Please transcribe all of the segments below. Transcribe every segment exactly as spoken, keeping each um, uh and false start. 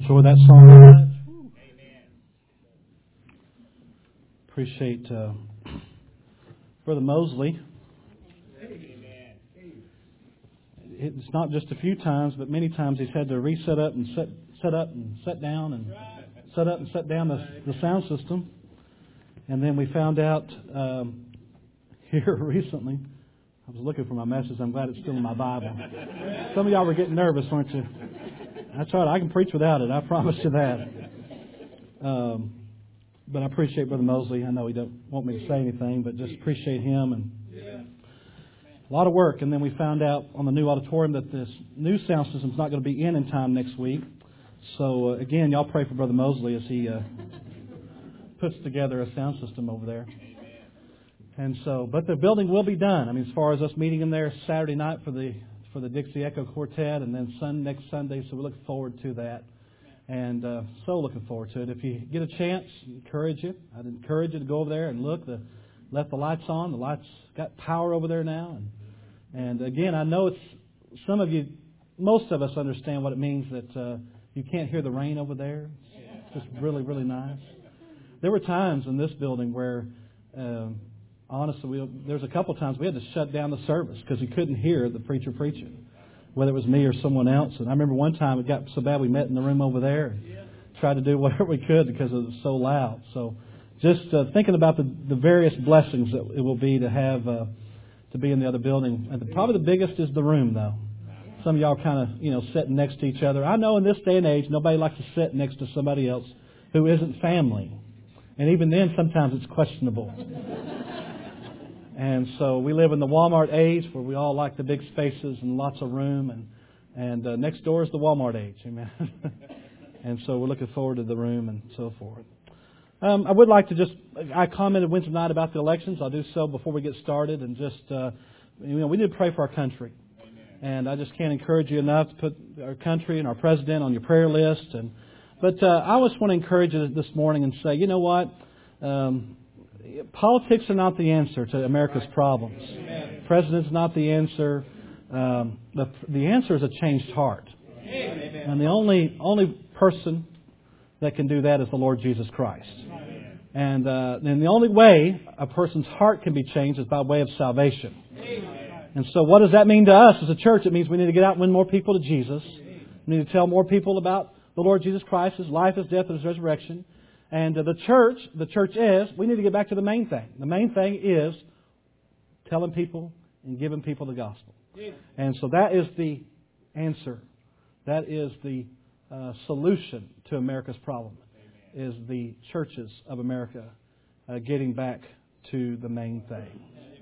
Enjoy that song live. Appreciate uh, Brother Mosley. It's not just a few times, but many times he's had to reset up and set set up and set down and set up and set down the, the sound system. And then we found out um, here recently. I was looking for my message. I'm glad it's still in my Bible. Some of y'all were getting nervous, weren't you? That's all right. I can preach without it. I promise you that. Um, but I appreciate Brother Mosley. I know he don't want me to say anything, but just appreciate him and a lot of work. And then we found out on the new auditorium that this new sound system is not going to be in in time next week. So uh, again, y'all pray for Brother Mosley as he uh, puts together a sound system over there. And so, but the building will be done. I mean, as far as us meeting in there Saturday night for the for the Dixie Echo Quartet, and then sun next Sunday. So we look forward to that, and uh, so looking forward to it. If you get a chance, encourage you. I'd encourage you to go over there and look. The left the lights on. The lights got power over there now, and and again, I know it's some of you, most of us understand what it means that uh, you can't hear the rain over there. It's just really, really nice. There were times in this building where. Um, Honestly, we, there's a couple times we had to shut down the service because we couldn't hear the preacher preaching, whether it was me or someone else. And I remember one time it got so bad we met in the room over there and tried to do whatever we could because it was so loud. So just uh, thinking about the, the various blessings that it will be to have uh, to be in the other building. And the, probably the biggest is the room, though. Some of y'all kind of, you know, sitting next to each other. I know in this day and age, nobody likes to sit next to somebody else who isn't family. And even then, sometimes it's questionable. And so we live in the Walmart age where we all like the big spaces and lots of room. And, and uh, next door is the Walmart age. Amen. And so we're looking forward to the room and so forth. Um, I would like to just, I commented Wednesday night about the elections. I'll do so before we get started. And just, uh, you know, we need to pray for our country. And I just can't encourage you enough to put our country and our president on your prayer list. And But uh, I just want to encourage you this morning and say, you know what? Um, Politics are not the answer to America's problems. Amen. President's not the answer. Um, the, the answer is a changed heart. Amen. And the only only person that can do that is the Lord Jesus Christ. Amen. And, uh, and the only way a person's heart can be changed is by way of salvation. Amen. And so what does that mean to us as a church? It means we need to get out and win more people to Jesus. We need to tell more people about the Lord Jesus Christ, His life, His death, and His resurrection. And the church, the church is, we need to get back to the main thing. The main thing is telling people and giving people the gospel. And so that is the answer. That is the uh, solution to America's problem, is the churches of America uh, getting back to the main thing.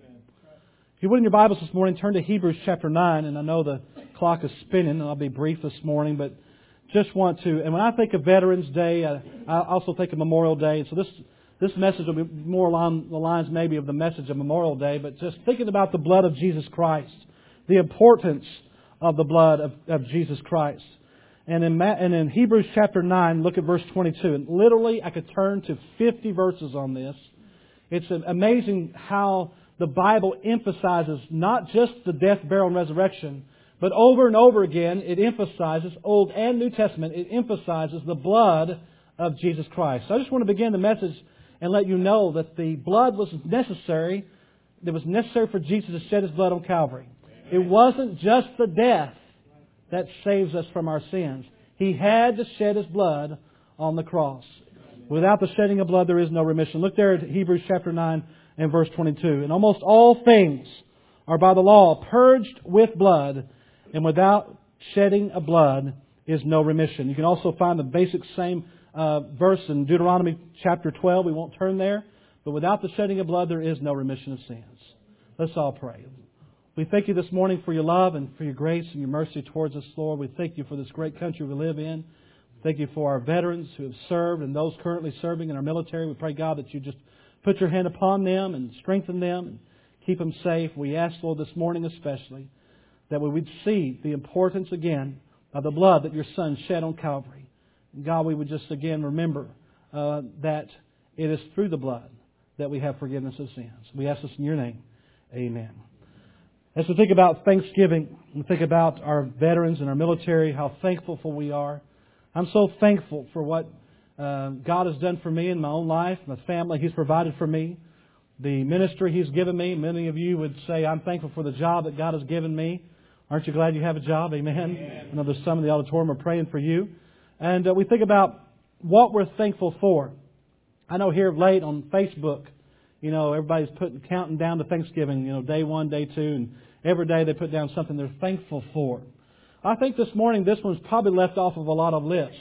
If you would in your Bibles this morning, turn to Hebrews chapter nine. And I know the clock is spinning, and I'll be brief this morning, but just want to, and when I think of Veterans Day, I, I also think of Memorial Day. So this this message will be more along the lines maybe of the message of Memorial Day, but just thinking about the blood of Jesus Christ, the importance of the blood of, of Jesus Christ. And in, and in Hebrews chapter nine, look at verse twenty-two. And literally, I could turn to fifty verses on this. It's amazing how the Bible emphasizes not just the death, burial, and resurrection, but over and over again, it emphasizes, Old and New Testament, it emphasizes the blood of Jesus Christ. So I just want to begin the message and let you know that the blood was necessary. It was necessary for Jesus to shed His blood on Calvary. It wasn't just the death that saves us from our sins. He had to shed His blood on the cross. Without the shedding of blood, there is no remission. Look there at Hebrews chapter nine and verse twenty-two. And almost all things are by the law purged with blood, and without shedding of blood is no remission. You can also find the basic same uh, verse in Deuteronomy chapter twelve. We won't turn there. But without the shedding of blood, there is no remission of sins. Let's all pray. We thank You this morning for Your love and for Your grace and Your mercy towards us, Lord. We thank You for this great country we live in. Thank You for our veterans who have served and those currently serving in our military. We pray, God, that You just put Your hand upon them and strengthen them and keep them safe. We ask, Lord, this morning especially, that we would see the importance again of the blood that Your Son shed on Calvary. And God, we would just again remember uh, that it is through the blood that we have forgiveness of sins. We ask this in Your name. Amen. As we think about Thanksgiving, we think about our veterans and our military, how thankful we are I'm so thankful for what uh, God has done for me in my own life, my family. He's provided for me. The ministry He's given me. Many of you would say, I'm thankful for the job that God has given me. Aren't you glad you have a job? Amen. Amen. I know there's some in the auditorium are praying for you. And uh, we think about what we're thankful for. I know here of late on Facebook, you know, everybody's putting counting down to Thanksgiving, you know, day one, day two, and every day they put down something they're thankful for. I think this morning this one's probably left off of a lot of lists.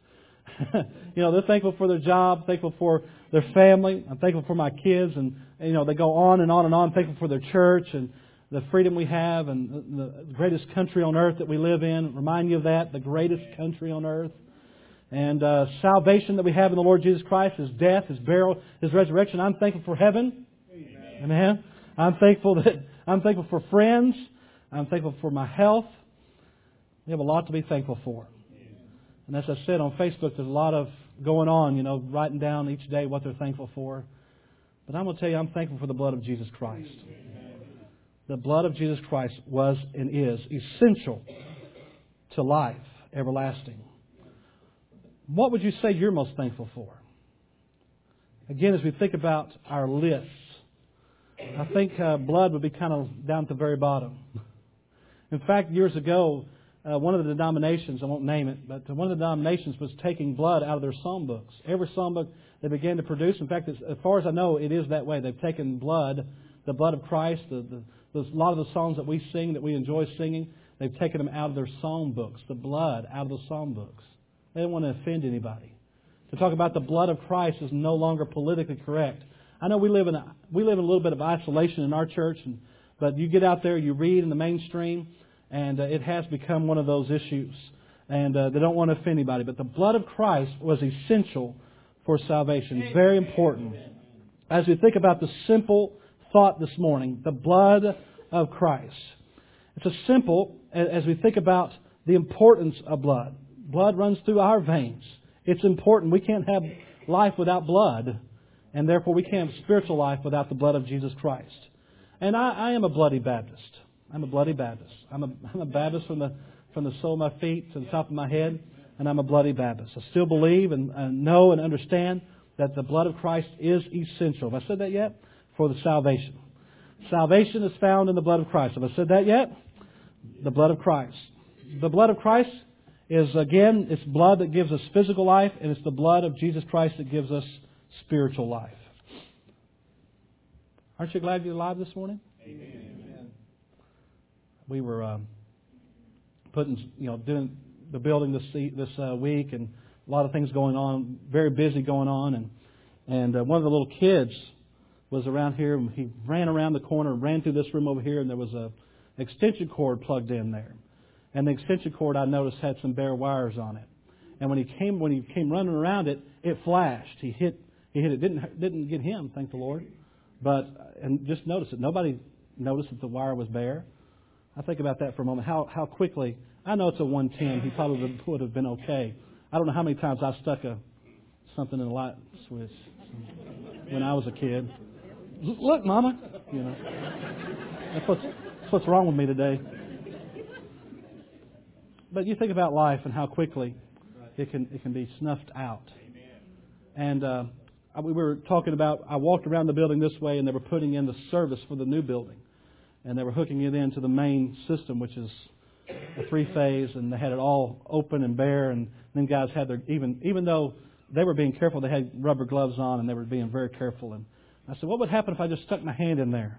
You know, they're thankful for their job, thankful for their family. I'm thankful for my kids, and, and you know, they go on and on and on. Thankful for their church and the freedom we have, and the, the greatest country on earth that we live in. Remind you of that, the greatest country on earth. And uh, salvation that we have in the Lord Jesus Christ, His death, His burial, His resurrection. I'm thankful for heaven. Amen. Amen. I'm thankful that I'm thankful for friends. I'm thankful for my health. We have a lot to be thankful for. And as I said on Facebook, there's a lot of going on, you know, writing down each day what they're thankful for. But I'm going to tell you, I'm thankful for the blood of Jesus Christ. The blood of Jesus Christ was and is essential to life, everlasting. What would you say you're most thankful for? Again, as we think about our lists, I think uh, blood would be kind of down at the very bottom. In fact, years ago, uh, one of the denominations, I won't name it, but one of the denominations was taking blood out of their psalm books. Every psalm book they began to produce, in fact, as far as I know, it is that way. They've taken blood, the blood of Christ, the, the, the, a lot of the songs that we sing, that we enjoy singing, they've taken them out of their psalm books, the blood out of the psalm books. They don't want to offend anybody. To talk about the blood of Christ is no longer politically correct. I know we live in a, we live in a little bit of isolation in our church, and, but you get out there, you read in the mainstream, and uh, it has become one of those issues. And uh, they don't want to offend anybody. But the blood of Christ was essential for salvation. Very important. As we think about the simple thought this morning, the blood of Christ. It's a simple, as we think about the importance of blood. Blood runs through our veins. It's important. We can't have life without blood. And therefore we can't have spiritual life without the blood of Jesus Christ. And I, I am a bloody Baptist. I'm a bloody Baptist. I'm a, I'm a Baptist from the from the sole of my feet to the top of my head. And I'm a bloody Baptist. I still believe and, and know and understand that the blood of Christ is essential. Have I said that yet? For the salvation. Salvation is found in the blood of Christ. Have I said that yet? The blood of Christ. The blood of Christ is, again, it's blood that gives us physical life, and it's the blood of Jesus Christ that gives us spiritual life. Aren't you glad you're alive this morning? Amen. We were um, putting, you know, doing the building this this uh, week, and a lot of things going on, very busy going on, and and uh, one of the little kids was around here, and he ran around the corner, ran through this room over here, and there was a extension cord plugged in there. And the extension cord, I noticed, had some bare wires on it. And when he came, when he came running around it, it flashed. He hit, he hit it. Didn't didn't get him, thank the Lord. But and just notice it. Nobody noticed that the wire was bare. I think about that for a moment. How how quickly? I know it's a one ten. He probably would have been okay. I don't know how many times I stuck a something in a light switch when I was a kid. Look, Mama, you know. That's what's that's what's wrong with me today. But you think about life and how quickly it can it can be snuffed out. And uh, we were talking about, I walked around the building this way, and they were putting in the service for the new building. And they were hooking it into the main system, which is a three-phase, and they had it all open and bare. And then guys had their, even even though they were being careful, they had rubber gloves on, and they were being very careful. And I said, what would happen if I just stuck my hand in there?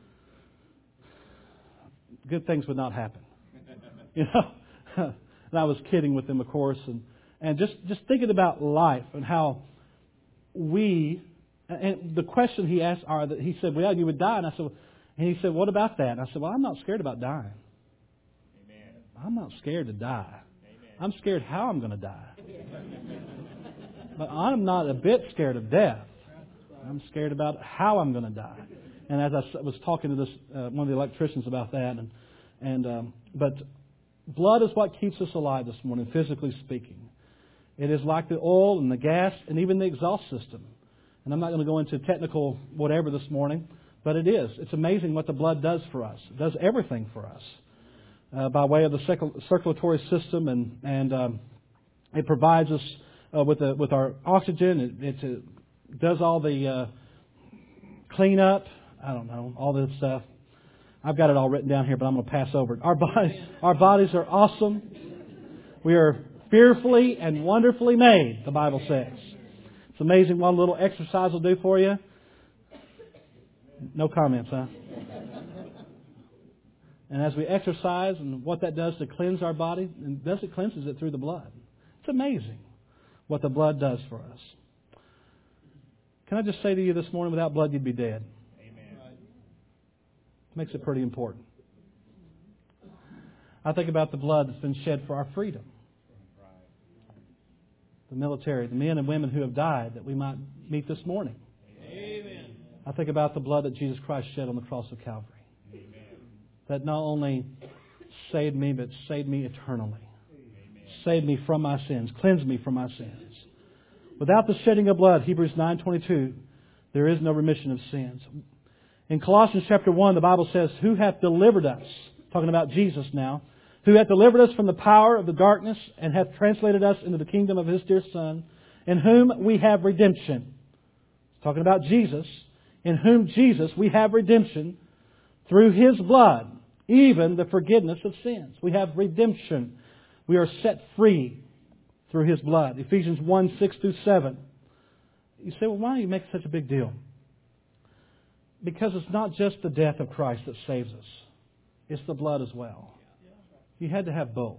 Good things would not happen. You know? And I was kidding with them, of course, and, and just, just thinking about life and how we, and the question he asked, are that he said, well, you would die. And I said, and he said, what about that? And I said, well, I'm not scared about dying. Amen. I'm not scared to die. Amen. I'm scared how I'm going to die. But I'm not a bit scared of death. I'm scared about how I'm going to die. And as I was talking to this uh, one of the electricians about that, and and um, but. Blood is what keeps us alive this morning, physically speaking. It is like the oil and the gas and even the exhaust system. And I'm not going to go into technical whatever this morning, but it is. It's amazing what the blood does for us. It does everything for us uh, by way of the circulatory system and and um, It provides us uh, with a, with our oxygen. It, it uh, does all the uh, cleanup. I don't know, all this stuff. I've got it all written down here, but I'm going to pass over it. Our bodies, our bodies are awesome. We are fearfully and wonderfully made, the Bible says. It's amazing what a little exercise will do for you. No comments, huh? And as we exercise and what that does to cleanse our body, and does it cleanses it through the blood. It's amazing what the blood does for us. Can I just say to you this morning, without blood you'd be dead. Makes it pretty important. I think about the blood that's been shed for our freedom. The military, the men and women who have died that we might meet this morning. Amen. I think about the blood that Jesus Christ shed on the cross of Calvary. Amen. That not only saved me, but saved me eternally. Amen. Saved me from my sins, cleansed me from my sins. Without the shedding of blood, Hebrews nine twenty-two, there is no remission of sins. In Colossians chapter one, the Bible says, who hath delivered us, talking about Jesus now, who hath delivered us from the power of the darkness and hath translated us into the kingdom of His dear Son, in whom we have redemption. It's talking about Jesus, in whom Jesus we have redemption through His blood, even the forgiveness of sins. We have redemption. We are set free through His blood. Ephesians one, six through seven. You say, well, why do you make such a big deal? Because it's not just the death of Christ that saves us. It's the blood as well. You had to have both.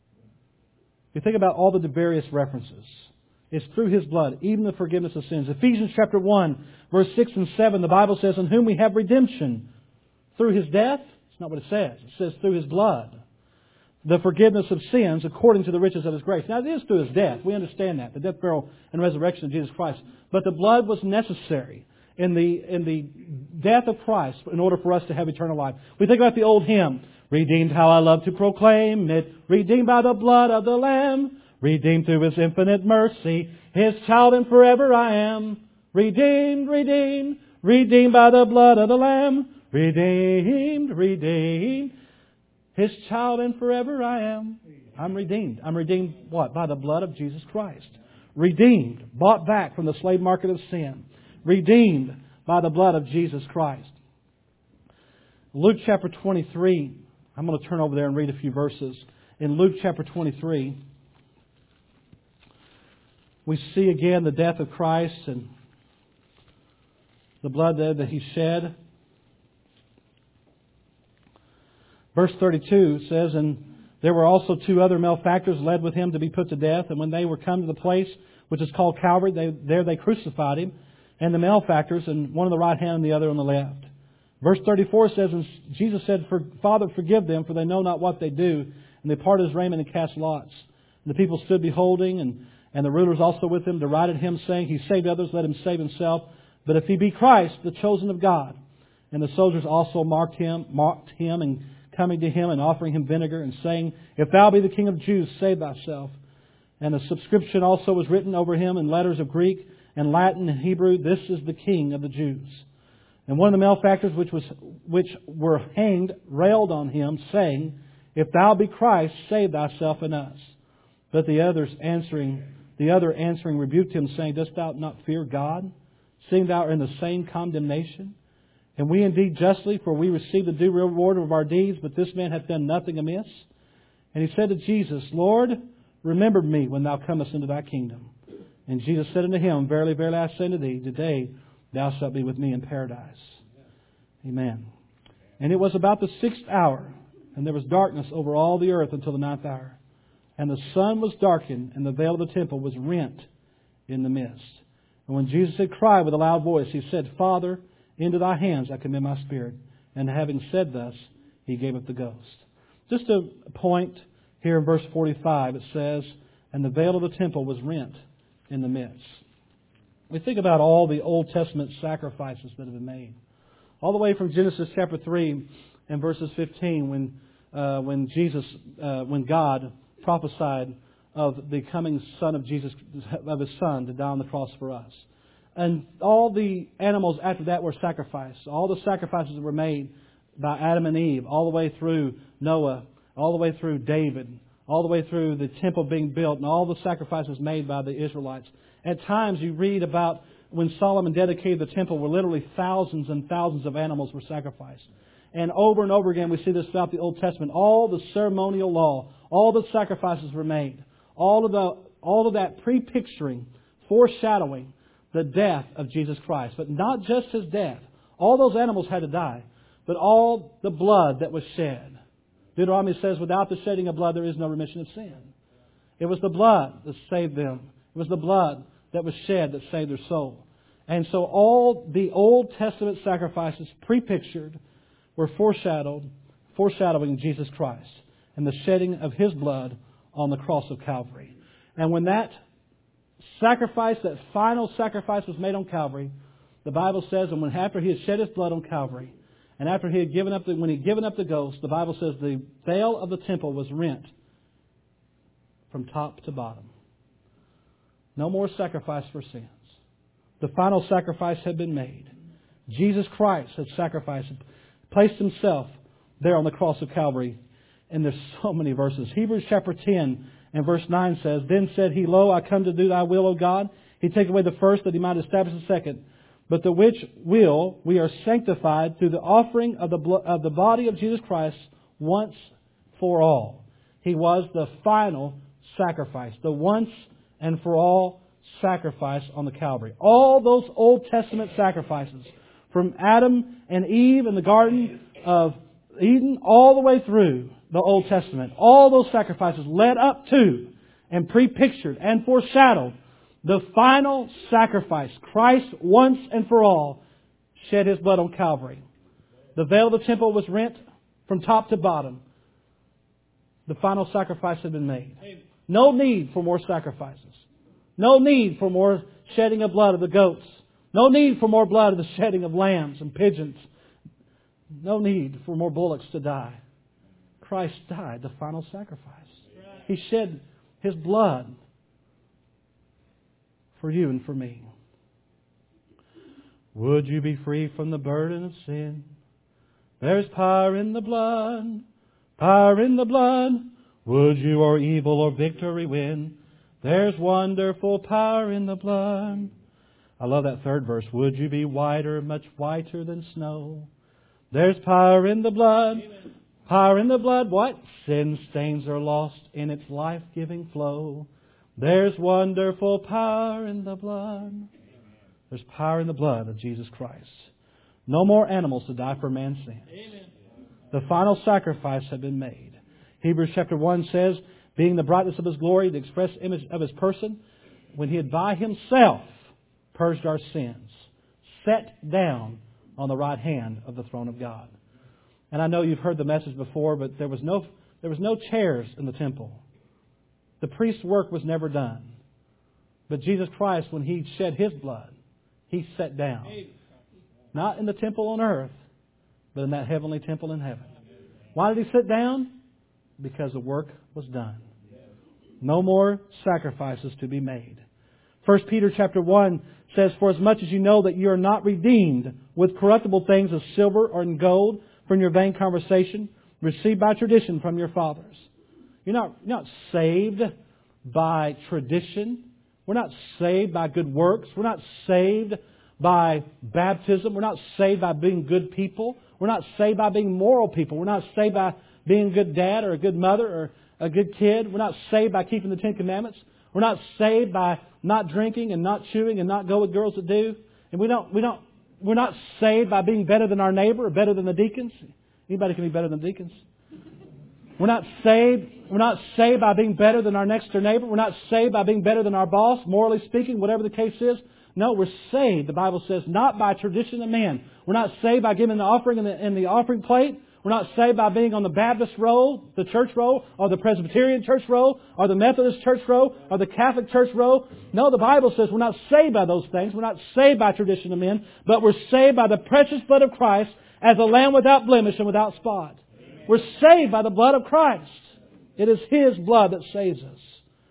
You think about all the various references. It's through His blood, even the forgiveness of sins. Ephesians chapter one, verse six and seven, the Bible says, in whom we have redemption. Through His death? It's not what it says. It says through His blood. The forgiveness of sins according to the riches of His grace. Now it is through His death. We understand that. The death, burial, and resurrection of Jesus Christ. But the blood was necessary in the in the death of Christ in order for us to have eternal life. We think about the old hymn, redeemed how I love to proclaim it, redeemed by the blood of the Lamb, redeemed through His infinite mercy, His child and forever I am. Redeemed, redeemed, redeemed by the blood of the Lamb, redeemed, redeemed, His child and forever I am. I'm redeemed. I'm redeemed what? By the blood of Jesus Christ. Redeemed, bought back from the slave market of sin. Redeemed by the blood of Jesus Christ. Luke chapter twenty-three. I'm going to turn over there and read a few verses. In Luke chapter twenty-three, we see again the death of Christ and the blood that He shed. Verse thirty-two says, and there were also two other malefactors led with Him to be put to death. And when they were come to the place which is called Calvary, they, there they crucified Him, and the malefactors, and one on the right hand and the other on the left. Verse thirty-four says, and Jesus said, Father, forgive them, for they know not what they do. And they parted His raiment and cast lots. And the people stood beholding, and, and the rulers also with Him derided Him, saying, He saved others, let Him save Himself. But if He be Christ, the chosen of God. And the soldiers also marked Him, mocked Him, and coming to Him and offering Him vinegar, and saying, If Thou be the King of Jews, save Thyself. And the subscription also was written over Him in letters of Greek and Latin and Hebrew, This is the King of the Jews. And one of the malefactors which was which were hanged railed on Him, saying, If Thou be Christ, save Thyself and us. But the others answering, the other answering rebuked Him, saying, Dost Thou not fear God, seeing Thou art in the same condemnation? And we indeed justly, for we receive the due reward of our deeds, but this man hath done nothing amiss. And he said to Jesus, Lord, remember me when Thou comest into Thy kingdom. And Jesus said unto him, Verily, verily, I say unto thee, today thou shalt be with me in paradise. Amen. And it was about the sixth hour, and there was darkness over all the earth until the ninth hour. And the sun was darkened, and the veil of the temple was rent in the midst. And when Jesus had cried with a loud voice, He said, Father, into Thy hands I commend my spirit. And having said thus, He gave up the ghost. Just a point here in verse forty-five, it says, And the veil of the temple was rent in the midst. We think about all the Old Testament sacrifices that have been made. All the way from Genesis chapter three and verses fifteen, when uh, when Jesus, uh, when God prophesied of the coming Son of Jesus, of His Son to die on the cross for us. And all the animals after that were sacrificed. All the sacrifices that were made by Adam and Eve, all the way through Noah, all the way through David, all the way through the temple being built and all the sacrifices made by the Israelites. At times you read about when Solomon dedicated the temple where literally thousands and thousands of animals were sacrificed. And over and over again we see this throughout the Old Testament. All the ceremonial law, all the sacrifices were made. All of the all of that pre-picturing, foreshadowing the death of Jesus Christ. But not just His death. All those animals had to die. But all the blood that was shed. Deuteronomy says, without the shedding of blood there is no remission of sin. It was the blood that saved them. It was the blood that was shed that saved their soul. And so all the Old Testament sacrifices pre-pictured were foreshadowed, foreshadowing Jesus Christ and the shedding of His blood on the cross of Calvary. And when that sacrifice, that final sacrifice was made on Calvary, the Bible says, and when after He had shed His blood on Calvary, and after He had given up the, when He had given up the ghost, the Bible says the veil of the temple was rent from top to bottom. No more sacrifice for sins. The final sacrifice had been made. Jesus Christ had sacrificed, placed Himself there on the cross of Calvary. And there's so many verses. Hebrews chapter ten and verse nine says, Then said He, Lo, I come to do Thy will, O God. He take away the first, that He might establish the second. But the which will we are sanctified through the offering of the blo- of the body of Jesus Christ once for all. He was the final sacrifice, the once and for all sacrifice on the Calvary. All those Old Testament sacrifices, from Adam and Eve in the Garden of Eden all the way through the Old Testament, all those sacrifices led up to and pre-pictured and foreshadowed the final sacrifice. Christ once and for all shed His blood on Calvary. The veil of the temple was rent from top to bottom. The final sacrifice had been made. No need for more sacrifices. No need for more shedding of blood of the goats. No need for more blood of the shedding of lambs and pigeons. No need for more bullocks to die. Christ died, the final sacrifice. He shed His blood for you and for me. Would you be free from the burden of sin? There's power in the blood, power in the blood. Would you or evil or victory win? There's wonderful power in the blood. I love that third verse. Would you be whiter, much whiter than snow? There's power in the blood. Amen. Power in the blood. What? Sin stains are lost in its life-giving flow. There's wonderful power in the blood. There's power in the blood of Jesus Christ. No more animals to die for man's sins. Amen. The final sacrifice had been made. Hebrews chapter one says, being the brightness of His glory, the express image of His person, when He had by Himself purged our sins, sat down on the right hand of the throne of God. And I know you've heard the message before, but there was no there was no chairs in the temple. The priest's work was never done. But Jesus Christ, when He shed His blood, He sat down. Not in the temple on earth, but in that heavenly temple in heaven. Why did He sit down? Because the work was done. No more sacrifices to be made. First Peter chapter one says, For as much as you know that you are not redeemed with corruptible things of silver or in gold from your vain conversation, received by tradition from your fathers. You're not, you're not saved by tradition. We're not saved by good works. We're not saved by baptism. We're not saved by being good people. We're not saved by being moral people. We're not saved by being a good dad or a good mother or a good kid. We're not saved by keeping the Ten Commandments. We're not saved by not drinking and not chewing and not go with girls that do. And we don't, we don't, we're not saved by being better than our neighbor or better than the deacons. Anybody can be better than deacons. We're not saved. We're not saved by being better than our next door neighbor. We're not saved by being better than our boss, morally speaking, whatever the case is. No, we're saved, the Bible says, not by tradition of man. We're not saved by giving the offering in the, in the offering plate. We're not saved by being on the Baptist roll, the church roll, or the Presbyterian church roll, or the Methodist church roll, or the Catholic church roll. No, the Bible says we're not saved by those things. We're not saved by tradition of men, but we're saved by the precious blood of Christ as a lamb without blemish and without spot. Amen. We're saved by the blood of Christ. It is His blood that saves us.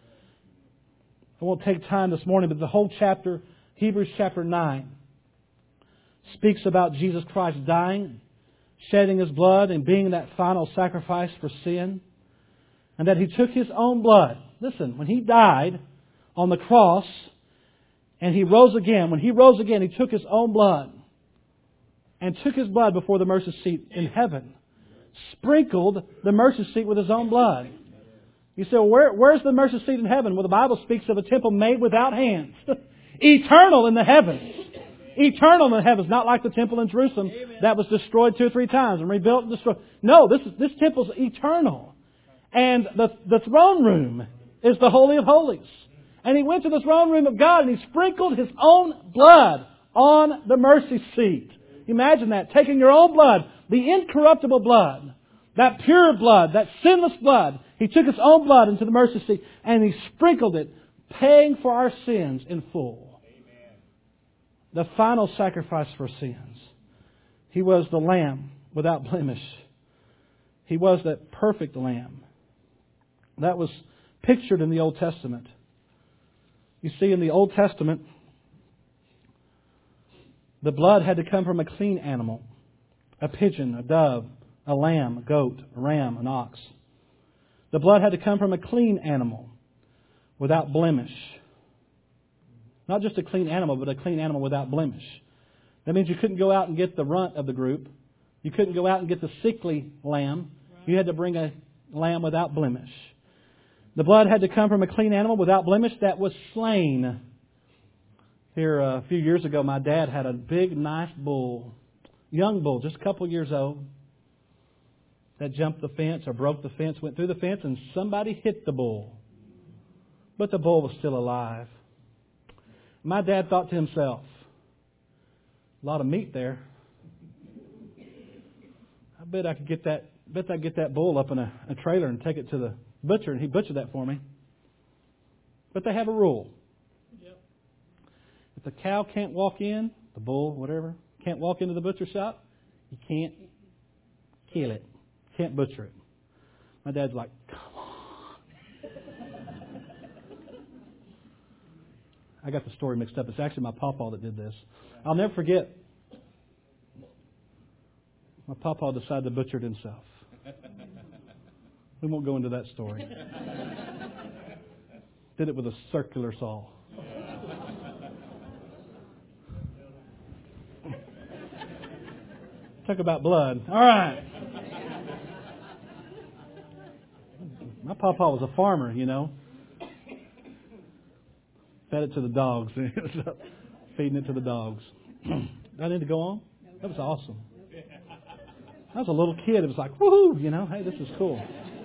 I won't take time this morning, but the whole chapter, Hebrews chapter nine, speaks about Jesus Christ dying, shedding His blood, and being that final sacrifice for sin. and that He took His own blood. Listen, when He died on the cross and He rose again, when He rose again, He took His own blood and took His blood before the mercy seat in heaven, sprinkled the mercy seat with His own blood. You say, well, where, where's the mercy seat in heaven? Well, the Bible speaks of a temple made without hands. Eternal in the heavens. Eternal in the heavens. Not like the temple in Jerusalem that was destroyed two or three times and rebuilt and destroyed. No, this is, this temple's eternal. And the, the throne room is the Holy of Holies. And He went to the throne room of God and He sprinkled His own blood on the mercy seat. Imagine that. Taking your own blood, the incorruptible blood, that pure blood, that sinless blood. He took His own blood into the mercy seat and He sprinkled it, paying for our sins in full. Amen. The final sacrifice for sins. He was the Lamb without blemish. He was that perfect Lamb. That was pictured in the Old Testament. You see, in the Old Testament, the blood had to come from a clean animal. A pigeon, a dove, a lamb, a goat, a ram, an ox. The blood had to come from a clean animal without blemish. Not just a clean animal, but a clean animal without blemish. That means you couldn't go out and get the runt of the group. You couldn't go out and get the sickly lamb. You had to bring a lamb without blemish. The blood had to come from a clean animal without blemish that was slain. Here uh, a few years ago, my dad had a big, nice bull. Young bull, just a couple years old. That jumped the fence or broke the fence, went through the fence, and somebody hit the bull. But the bull was still alive. My dad thought to himself, a lot of meat there. I bet I could get that. Bet I could get that bull up in a, a trailer and take it to the butcher, and he butchered that for me. But they have a rule: yep. If the cow can't walk in, the bull, whatever, can't walk into the butcher shop, you can't kill it, can't butcher it. My dad's like, come on. I got the story mixed up. It's actually my pawpaw that did this. I'll never forget. My pawpaw decided to butcher it himself. We won't go into that story. Did it with a circular saw. Talk about blood. All right. My pawpaw was a farmer, you know. Fed it to the dogs. Feeding it to the dogs. Do I need to go on? That was awesome. I was a little kid. It was like, woohoo, you know, hey, this is cool.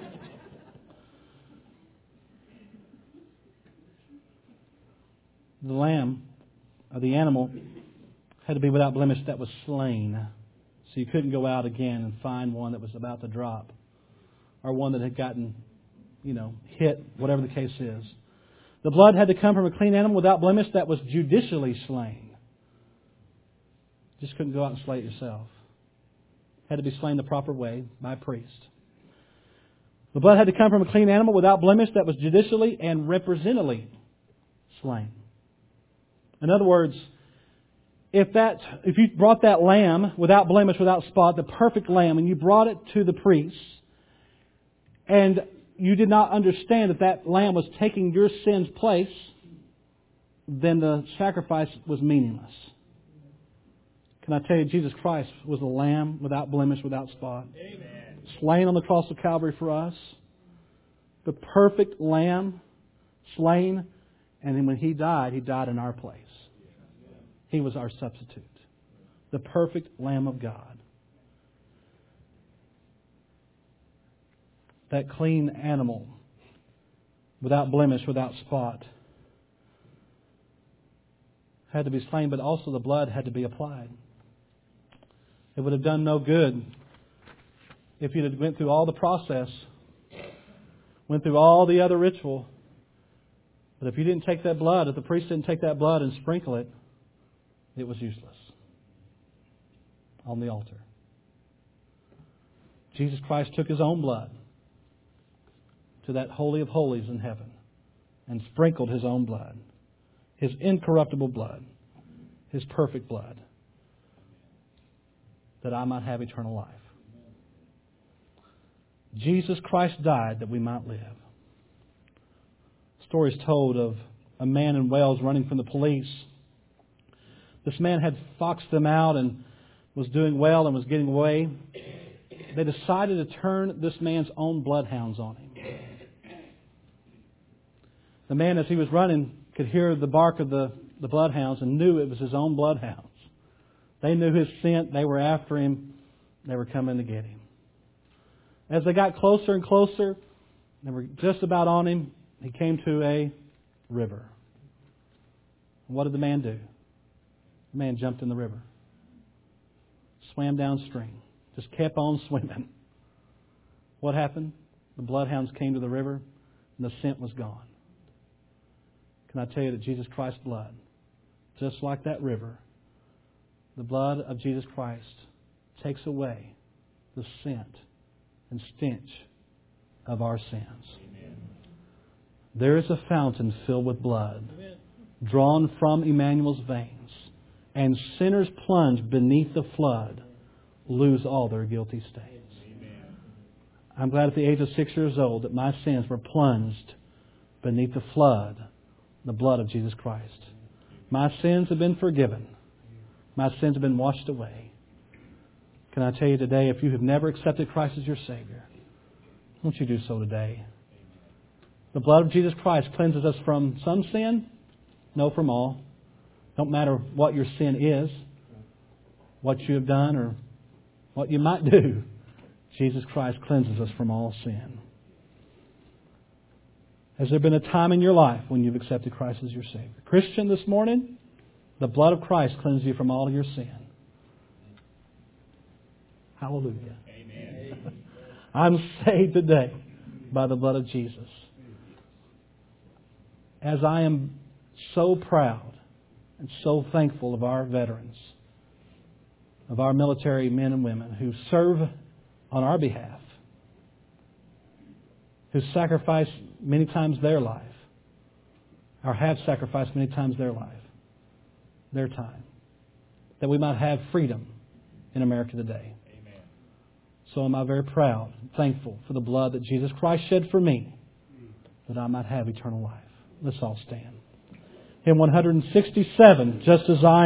The lamb, or the animal, had to be without blemish that was slain. So you couldn't go out again and find one that was about to drop, or one that had gotten, you know, hit, whatever the case is. The blood had to come from a clean animal without blemish that was judicially slain. Just couldn't go out and slay it yourself. Had to be slain the proper way by a priest. The blood had to come from a clean animal without blemish that was judicially and representatively slain. In other words, if that if you brought that lamb without blemish, without spot, the perfect lamb, and you brought it to the priest, and you did not understand that that lamb was taking your sin's place, then the sacrifice was meaningless. Can I tell you, Jesus Christ was the lamb without blemish, without spot. Amen. Slain on the cross of Calvary for us. The perfect lamb, slain, and then when He died, He died in our place. He was our substitute. The perfect Lamb of God. That clean animal, without blemish, without spot, had to be slain, but also the blood had to be applied. It would have done no good if you had went through all the process, went through all the other ritual, but if you didn't take that blood, if the priest didn't take that blood and sprinkle it, it was useless on the altar. Jesus Christ took His own blood to that Holy of Holies in heaven and sprinkled His own blood, His incorruptible blood, His perfect blood, that I might have eternal life. Jesus Christ died that we might live. Stories told of a man in Wales running from the police. This man had foxed them out and was doing well and was getting away. They decided to turn this man's own bloodhounds on him. The man, as he was running, could hear the bark of the, the bloodhounds and knew it was his own bloodhounds. They knew his scent. They were after him. They were coming to get him. As they got closer and closer, they were just about on him, he came to a river. What did the man do? The man jumped in the river. Swam downstream. Just kept on swimming. What happened? The bloodhounds came to the river and the scent was gone. Can I tell you that Jesus Christ's blood, just like that river, the blood of Jesus Christ takes away the scent and stench of our sins. Amen. There is a fountain filled with blood, Amen, drawn from Emmanuel's veins, and sinners plunged beneath the flood lose all their guilty stains. Amen. I'm glad at the age of six years old that my sins were plunged beneath the flood, the blood of Jesus Christ. My sins have been forgiven. My sins have been washed away. Can I tell you today, if you have never accepted Christ as your Savior, won't you do so today? The blood of Jesus Christ cleanses us from some sin? No, from all. Don't matter what your sin is, what you have done, or what you might do. Jesus Christ cleanses us from all sin. Has there been a time in your life when you've accepted Christ as your Savior? Christian, this morning, the blood of Christ cleanses you from all of your sin. Hallelujah. Amen. I'm saved today by the blood of Jesus. As I am so proud and so thankful of our veterans, of our military men and women who serve on our behalf, who sacrifice many times their life, or have sacrificed many times their life, their time, that we might have freedom in America today. Amen. So am I very proud and thankful for the blood that Jesus Christ shed for me, that I might have eternal life. Let's all stand. Hymn one sixty-seven, Just As I